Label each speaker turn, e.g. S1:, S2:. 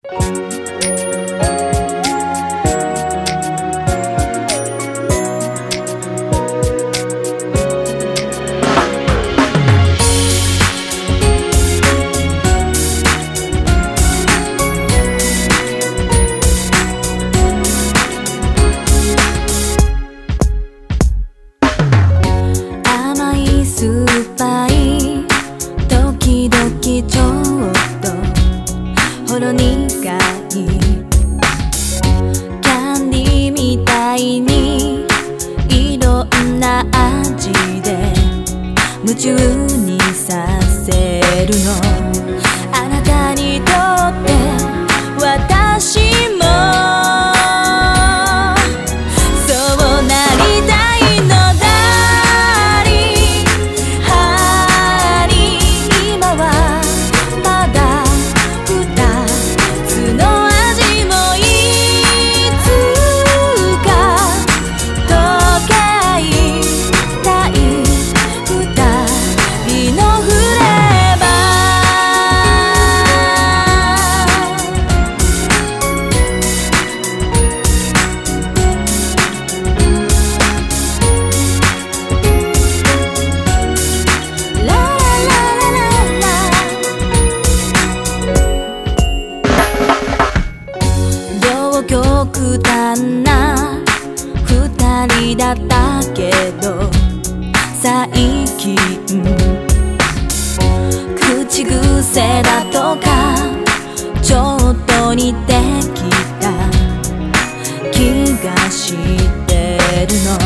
S1: 酸っぱい時々ちょっとほろ苦いキャンディーみたいにいろんな味で夢中にさせるの。あなたにとって私もそうなりたいのだ。極端な二人だったけど最近口癖だとかちょっと似てきた気がしてるの。